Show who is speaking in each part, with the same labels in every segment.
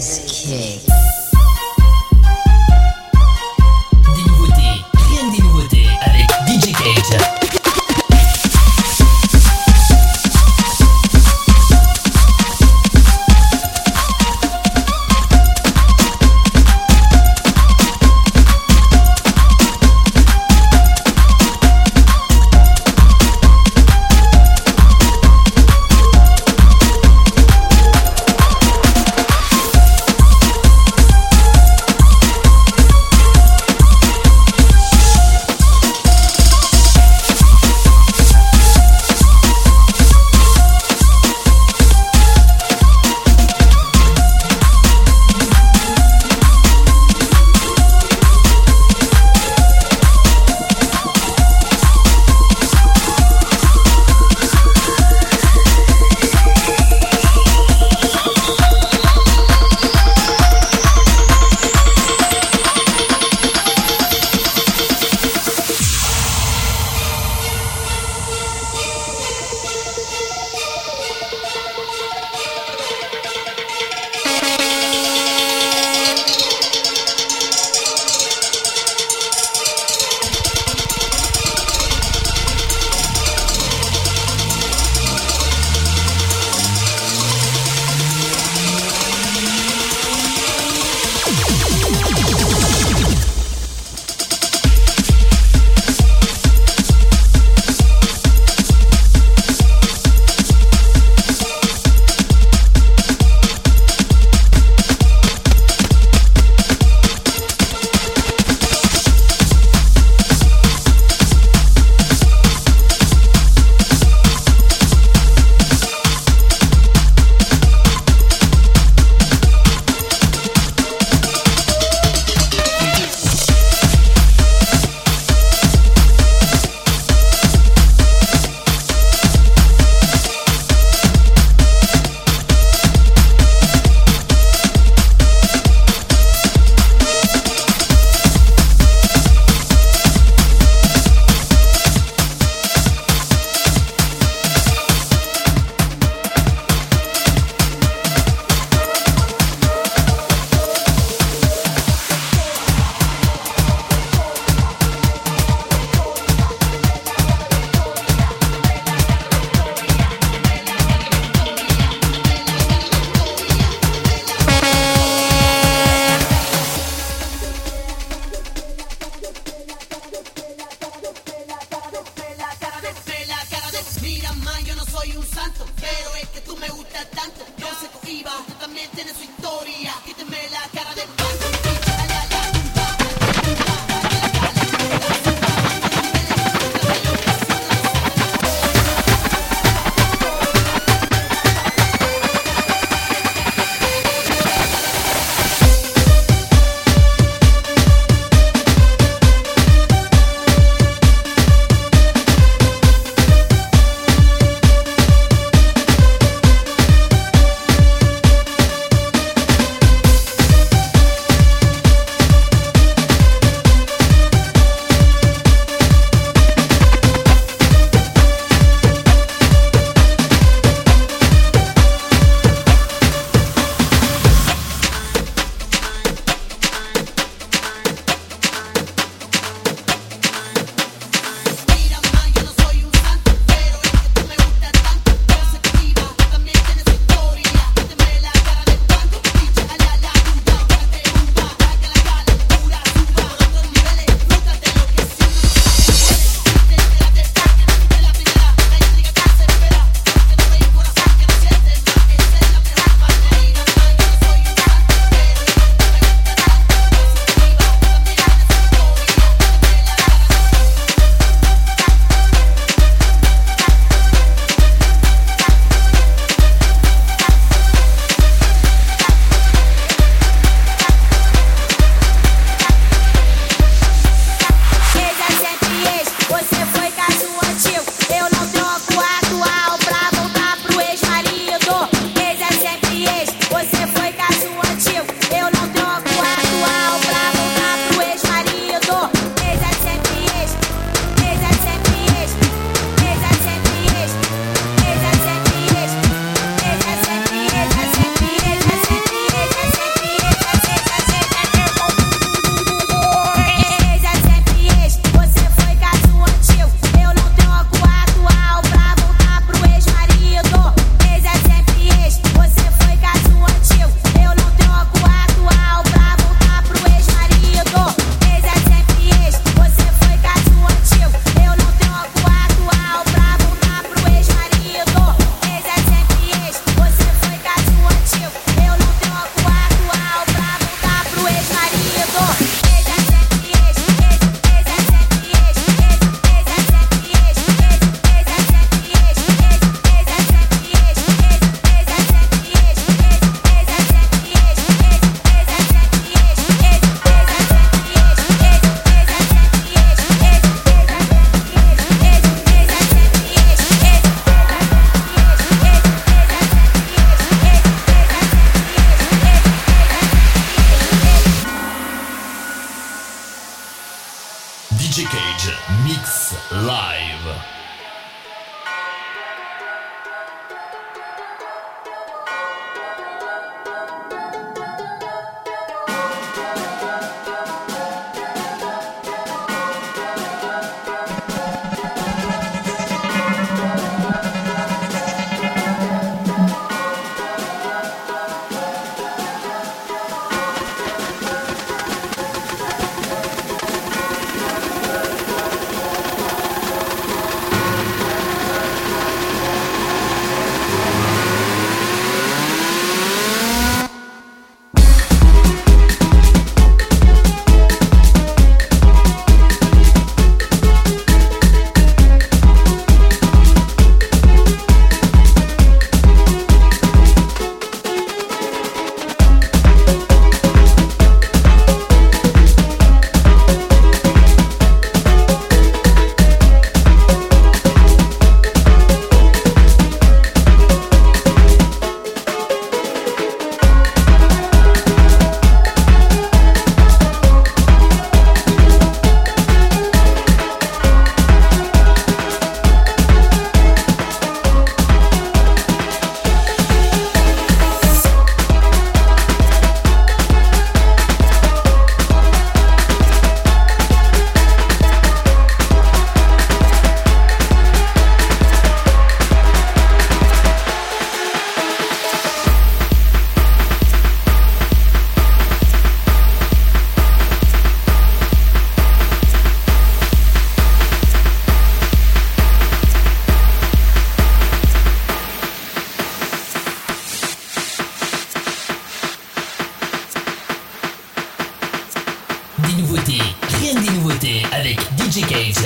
Speaker 1: bass kick.
Speaker 2: Des nouveautés, rien que des nouveautés avec DJ Cage. DJ Cage Mix Live. Avec DJ Cage.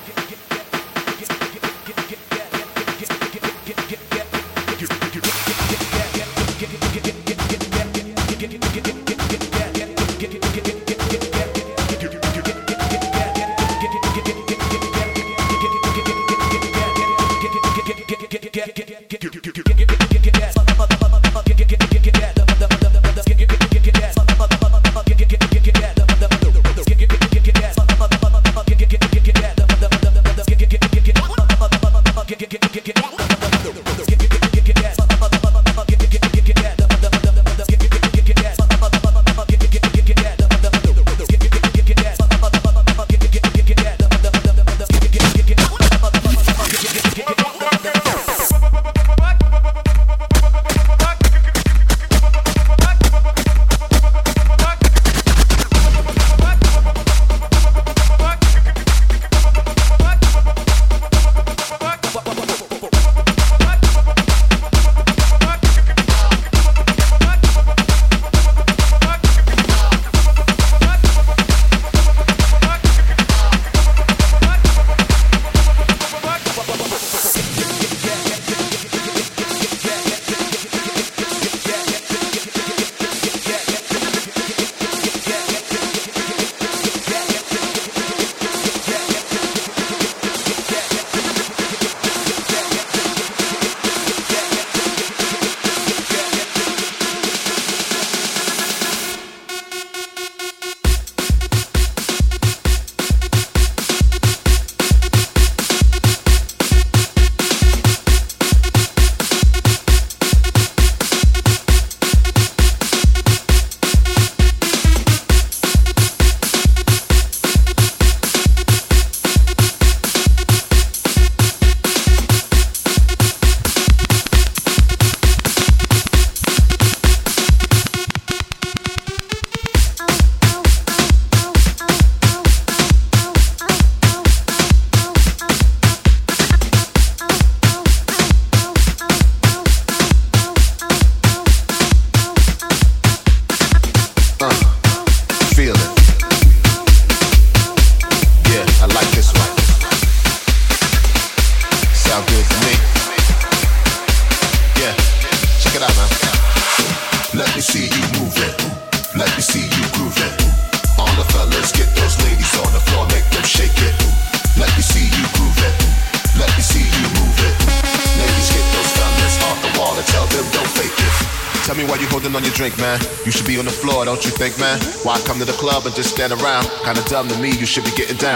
Speaker 1: Tell me why you holding on your drink, man. You should be on the floor, don't you think, man? Why come to the club and just stand around? Kinda dumb to me, you should be getting down.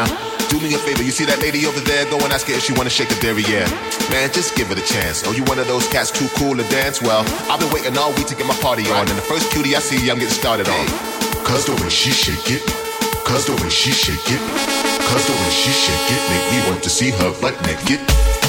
Speaker 1: do me a favor, you see that lady over there? Go and ask her if she wanna shake the derriere. Man, just give it a chance. Oh, you one of those cats too cool to dance? Well, I've been waiting all week to get my party on, and the first cutie I see, I'm getting started on. Cause the way she shake it, cause the way she shake it, cause the way she shake it, make me want to see her butt naked.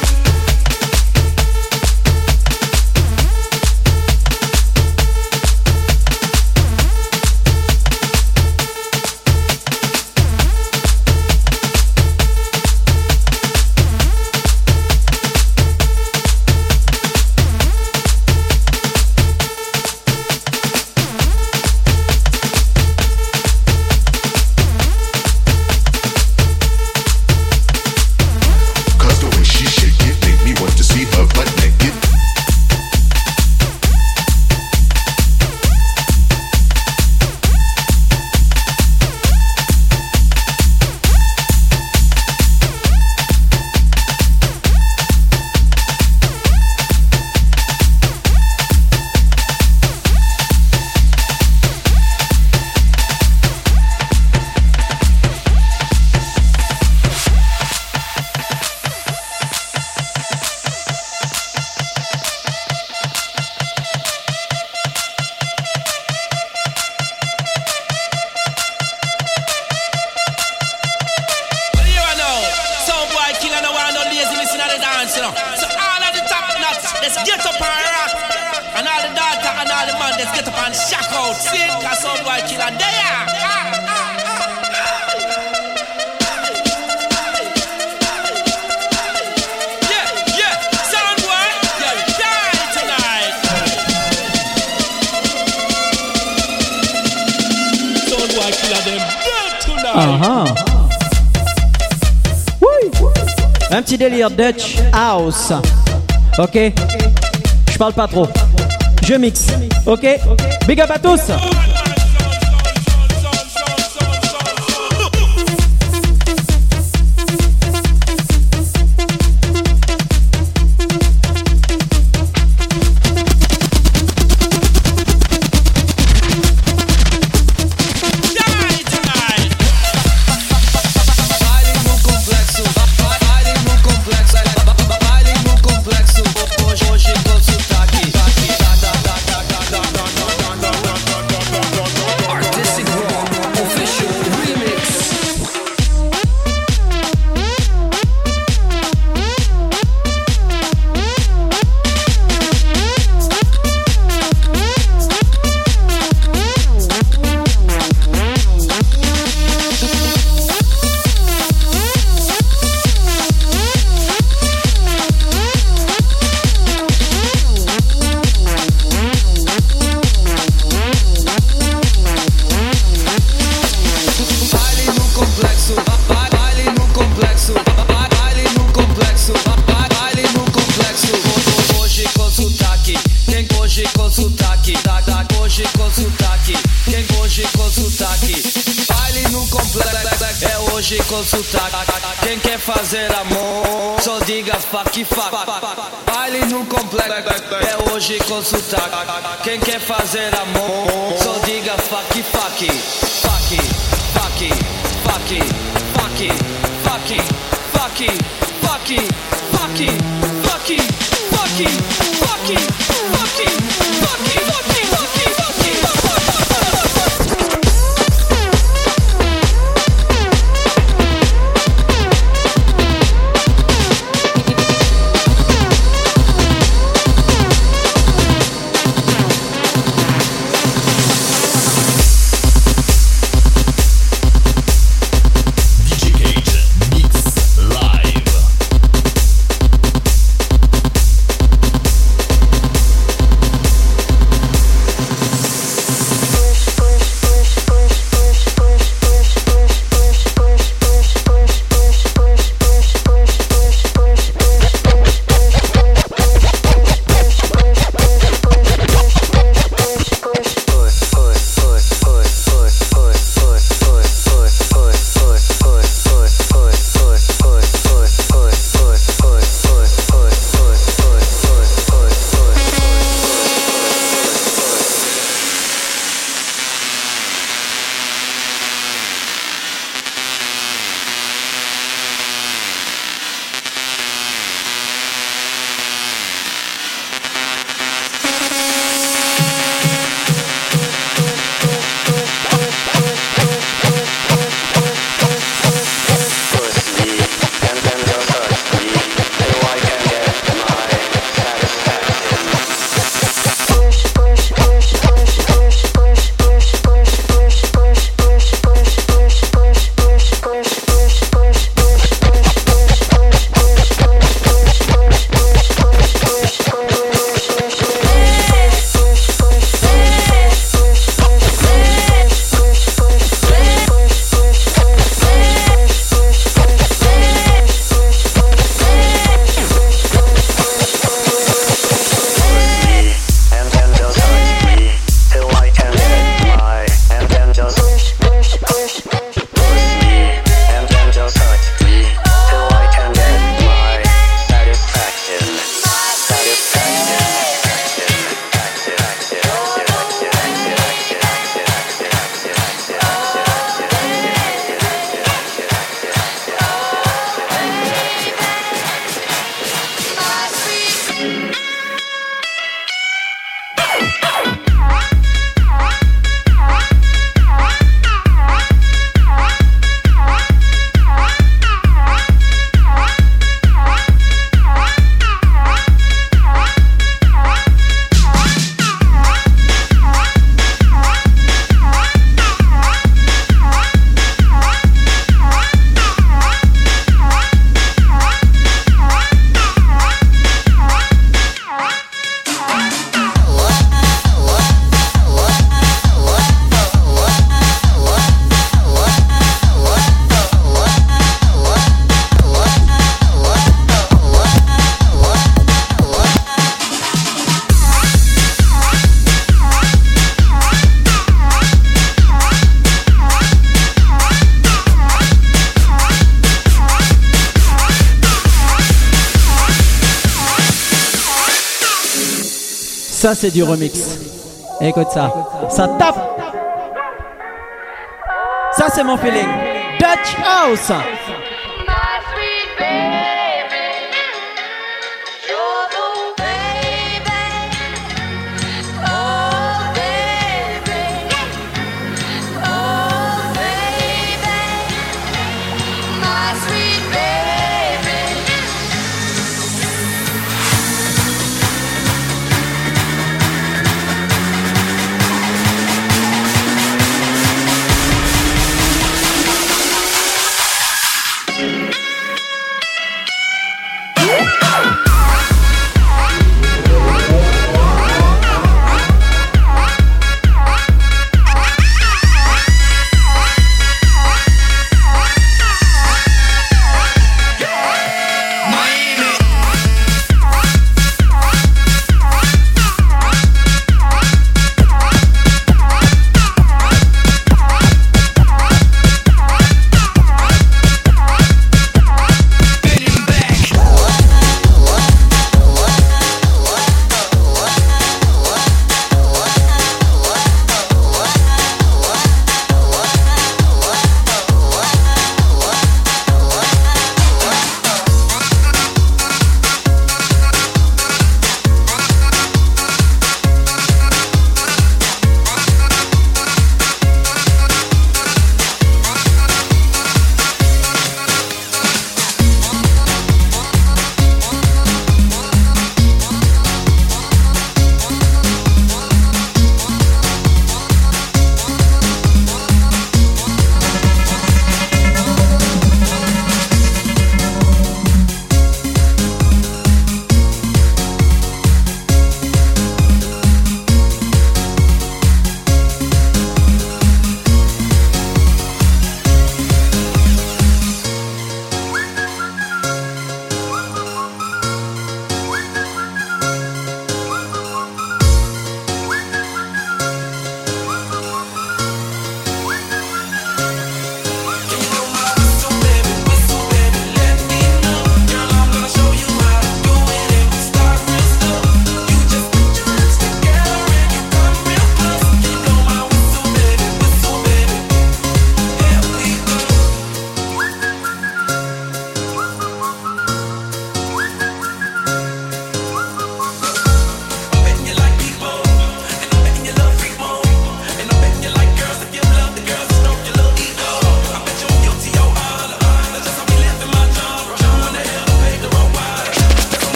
Speaker 3: Un petit délire Dutch House. Ok. Je parle pas trop. Je mixe. Ok. Big up à tous.
Speaker 4: Quem quer fazer amor, só diga fuck fuck. Baile no complexo, é hoje com sotaque. Quem quer fazer amor, só diga fuck fuck. Fuck, fuck, fuck, fuck, fuck, fuck, fuck, fuck, fuck, fuck, fuck, fuck.
Speaker 3: Ça c'est du remix. Écoute ça. Ça tape. Ça c'est mon feeling. Dutch House.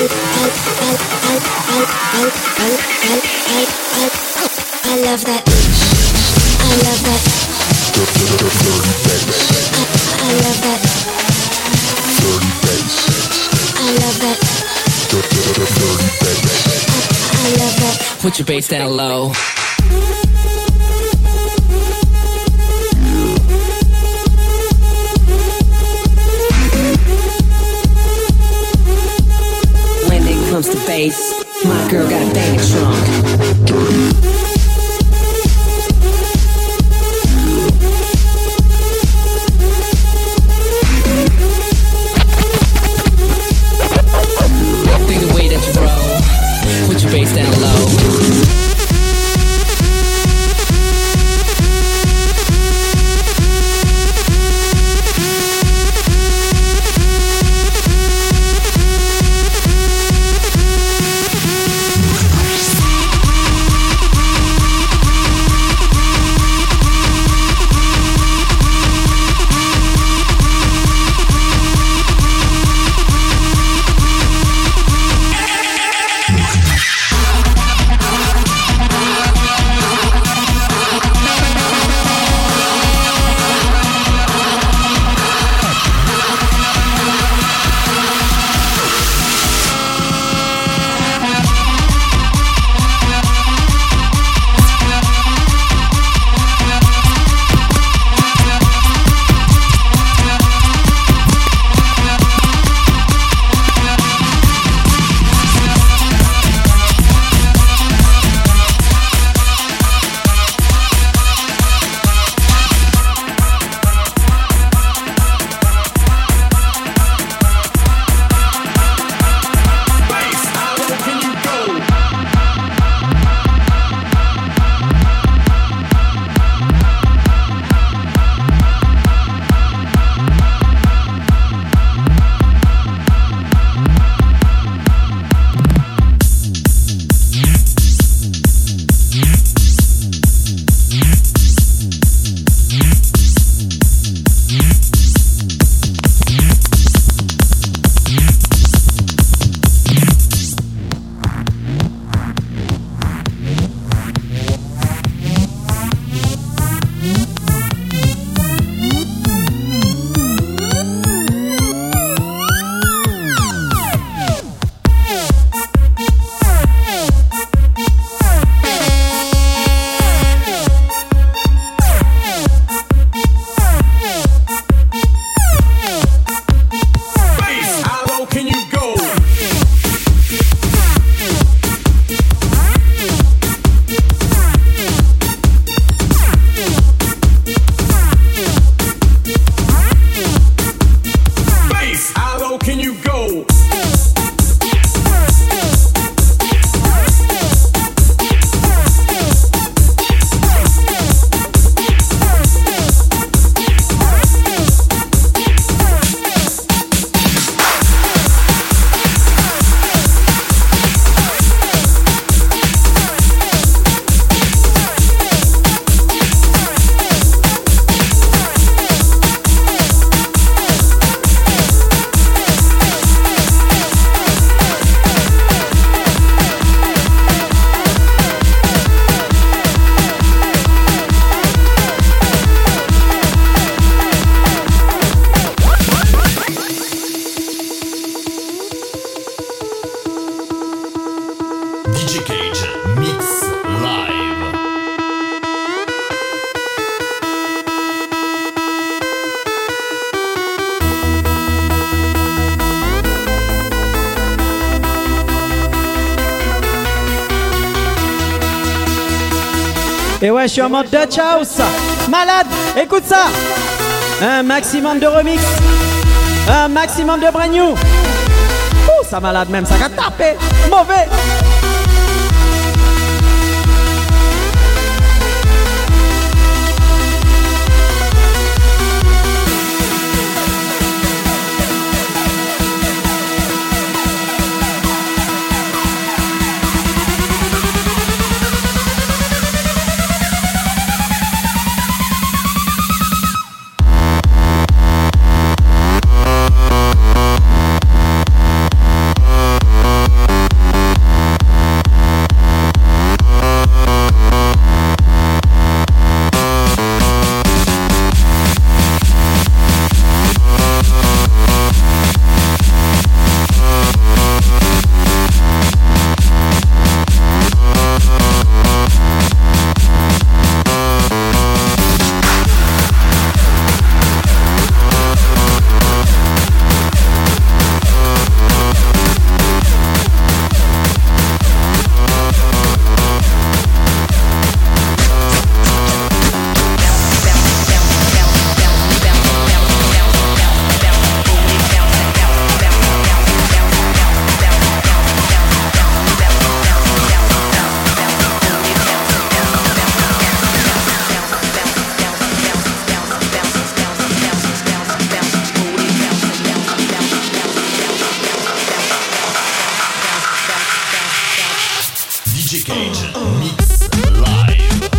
Speaker 5: I love that.
Speaker 2: Put your bass down low.
Speaker 5: When it comes to bass, my girl got a bang trunk.
Speaker 2: Put your bass down low.
Speaker 3: Et ouais, je suis en mode Dutch House. Malade, écoute ça. Un maximum de remix. Un maximum de brand new. Ouh, ça malade même, ça va taper. Mauvais.
Speaker 2: Stage Mix Live.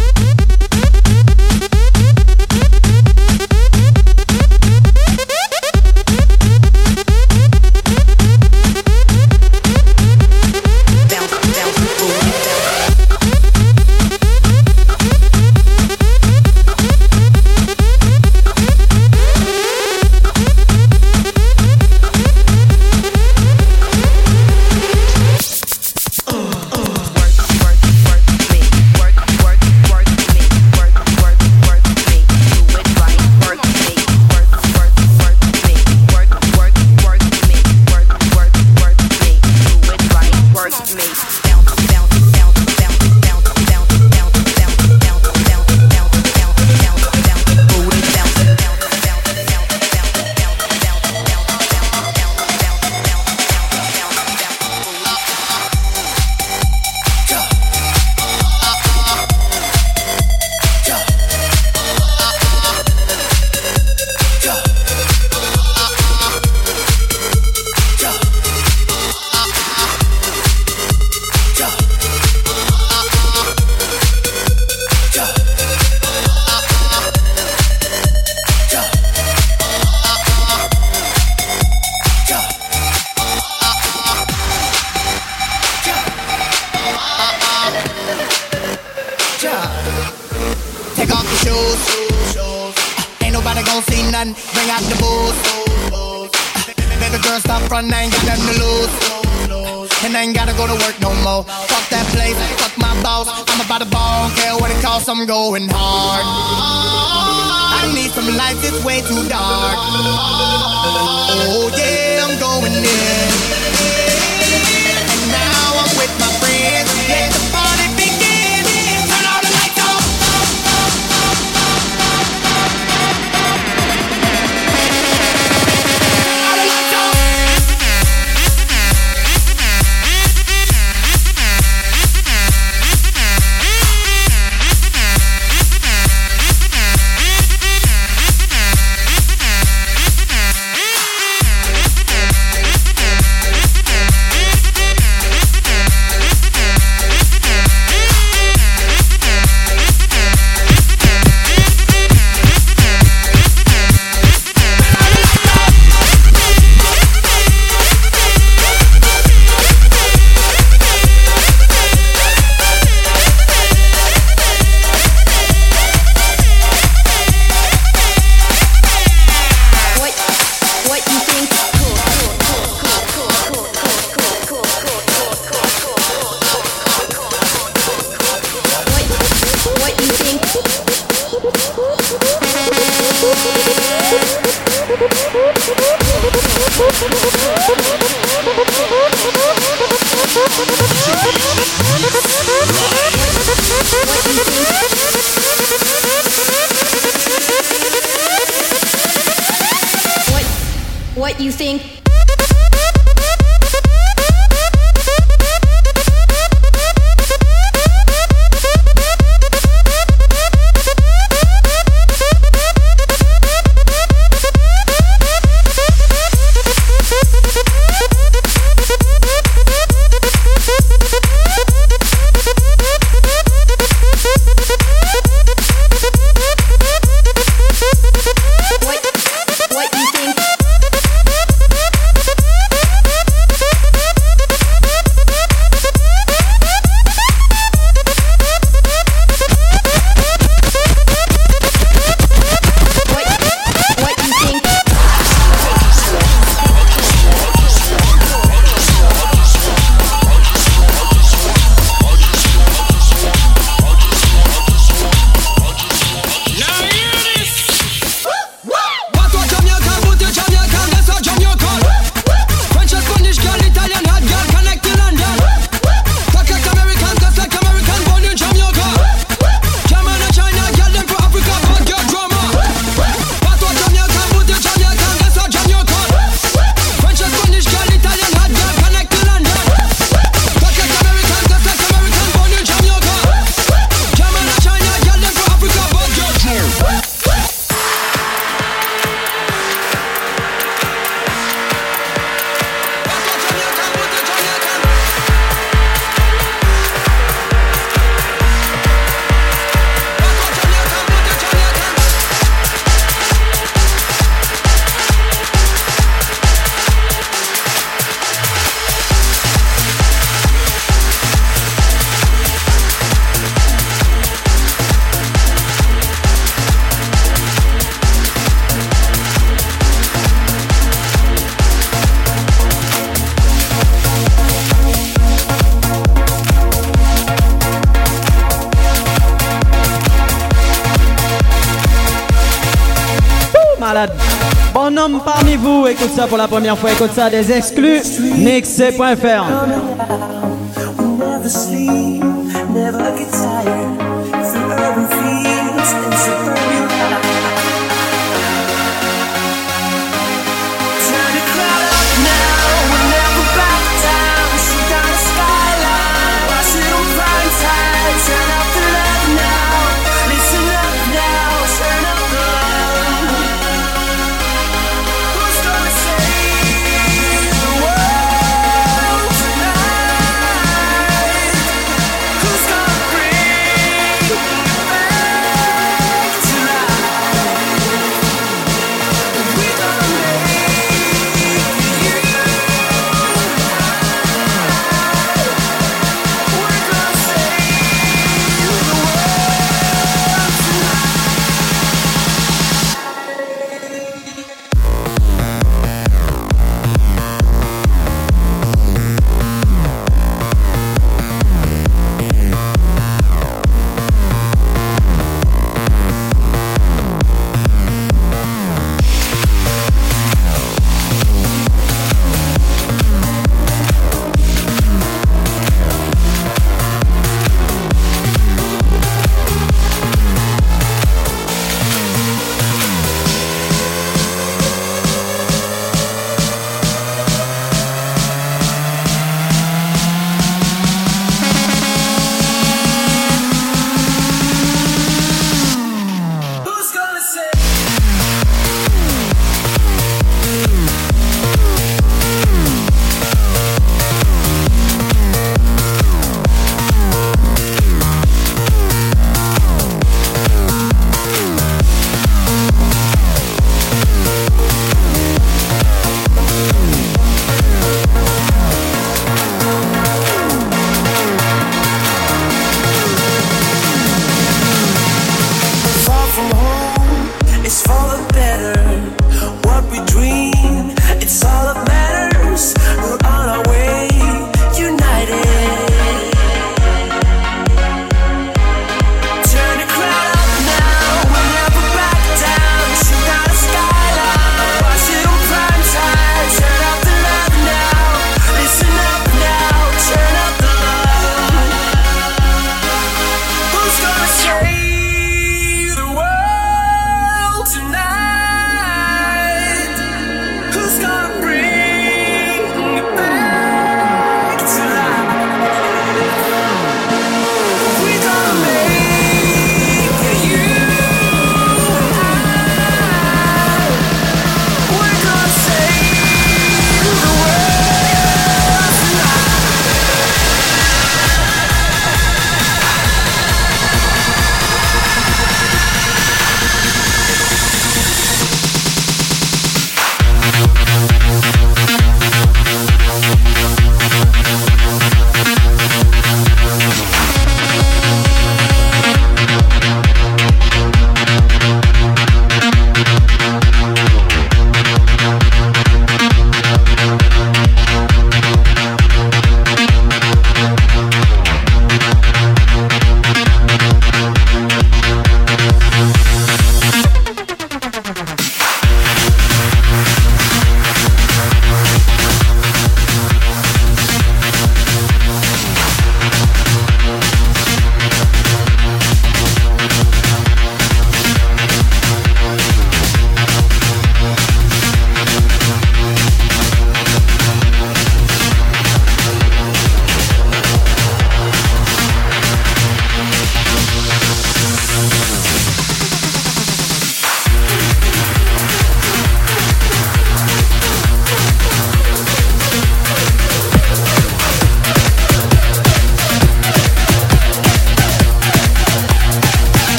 Speaker 6: Take off your shoes. Ain't nobody gon' see nothing. Bring out the booze. Baby girl, stop frontin', I ain't got nothing to lose. And I ain't gotta go to work no more. Fuck that place, fuck my boss. I'm about to ball, don't care what it costs, I'm going hard. I need some lights, it's way too dark. Oh yeah, I'm going in. And now I'm with my friends. Let the party begin. Turn all the lights on. All the lights on.
Speaker 7: What you think?
Speaker 6: What you think?
Speaker 3: homme parmi vous. Écoute ça pour la première fois, écoute ça, des exclus, mixé.fr.
Speaker 7: Never sleep, never get tired. Through urban fields and suburban life. Turn the crowd up now, we'll never back down. Shoot down the skyline, watch it on prime time. Turn up the love now, listen up now. Turn up the love. Who's gonna save the world tonight? Who's gonna bring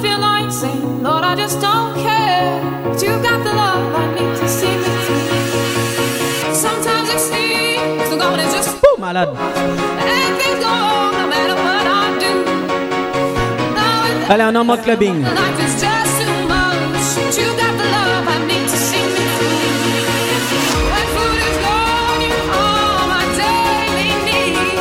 Speaker 8: feel like saying, Lord, I just don't care. But you got the love I need to see me through. Sometimes it seems the going is just
Speaker 3: malade.
Speaker 8: and things go wrong no matter what I do.
Speaker 3: Allez, on est en mode clubbing.
Speaker 8: Life is just too much. But you got the love I need to see me through. When food is gone, you are my daily need.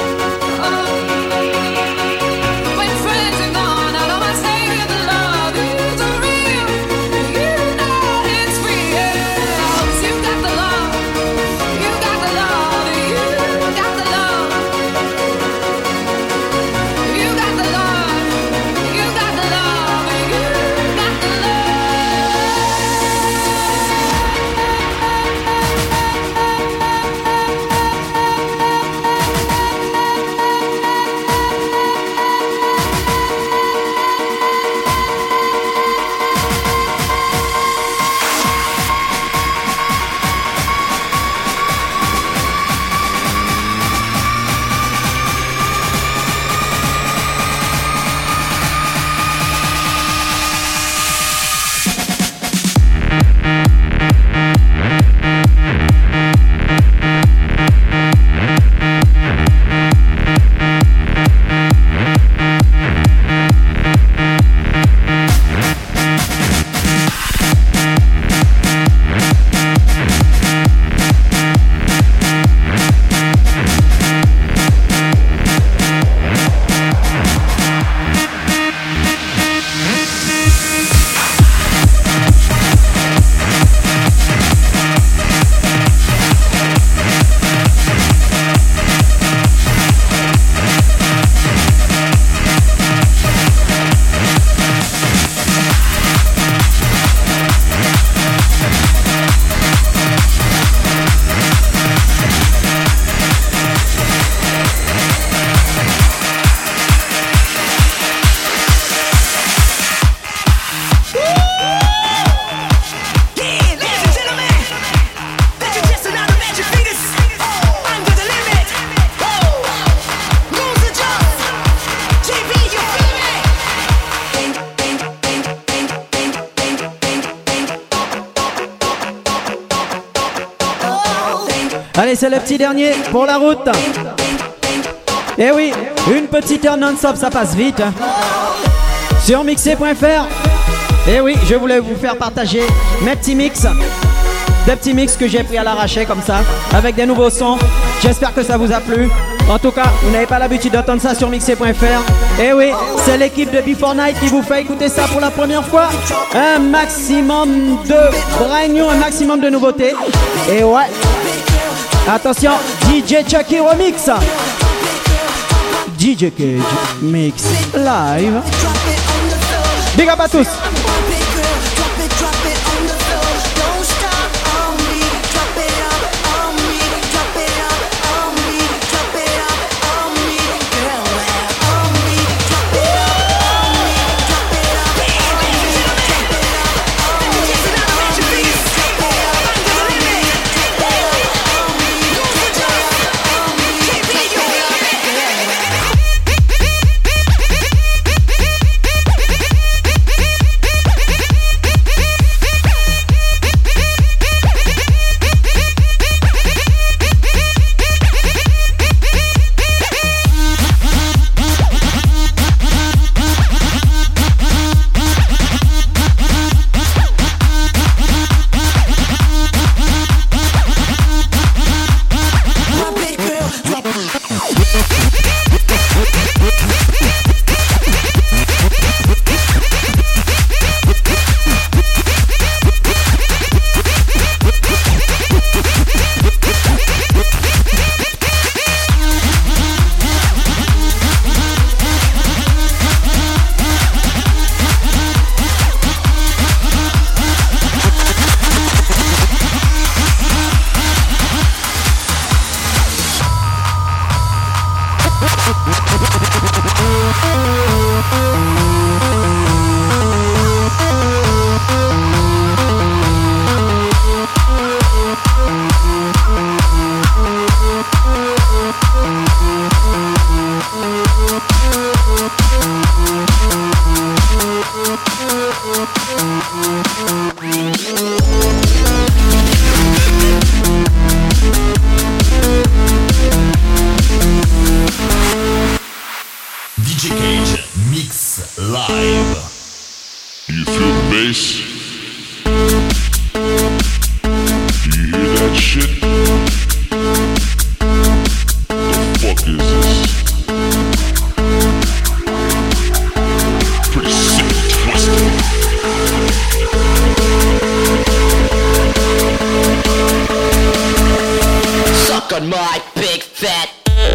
Speaker 8: When friends are gone, I know my savior, the love is real. You know it's real. You got the love. You got the love. You got the love. You got the love. You got the love. You got the love.
Speaker 3: Allez, c'est le petit dernier pour la route. Et oui, une petite heure non-stop, ça passe vite. Sur mixer.fr. Et oui, je voulais vous faire partager mes petits mix. Des petits mix que j'ai pris à l'arraché comme ça, avec des nouveaux sons. J'espère que ça vous a plu. En tout cas, vous n'avez pas l'habitude d'entendre ça sur mixer.fr. Et oui, c'est l'équipe de Before Night qui vous fait écouter ça pour la première fois. Un maximum de brand new, un maximum de nouveautés. Et ouais, attention, DJ Chucky Remix. DJ Cage Mix Live. Big up à tous.
Speaker 9: DJ Cage Mix Live.
Speaker 10: You feel the bass? Do you hear that shit? The fuck is this? Pretty sick and twisted.
Speaker 11: Suck on my big fat.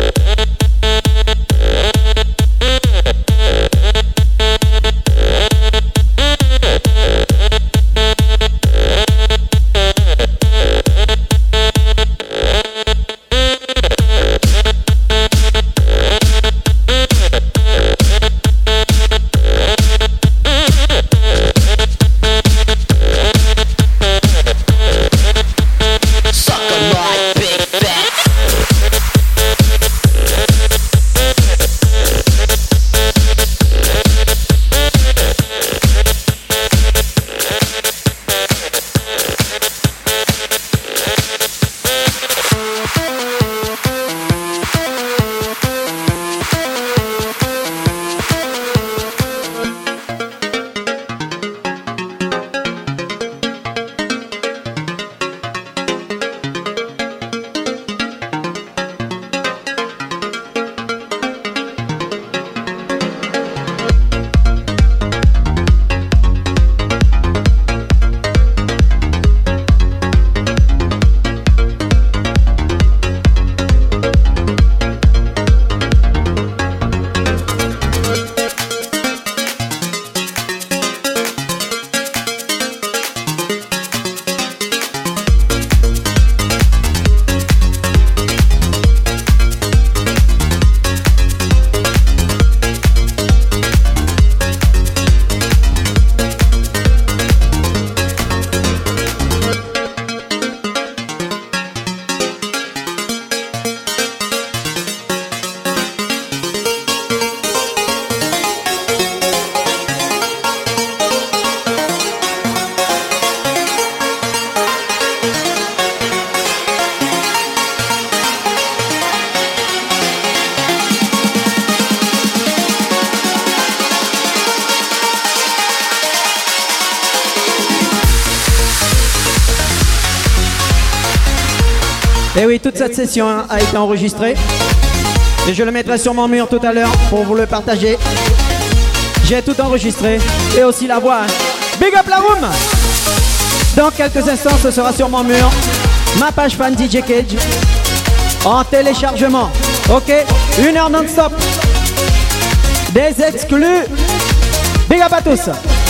Speaker 3: Et oui, toute cette session a été enregistrée. Et je le mettrai sur mon mur tout à l'heure pour vous le partager. J'ai tout enregistré. Et aussi la voix. Big up la room! Dans quelques instants, ce sera sur mon mur. Ma page fan DJ Cage. En téléchargement. Ok? 1 heure non-stop. Des exclus. Big up à tous!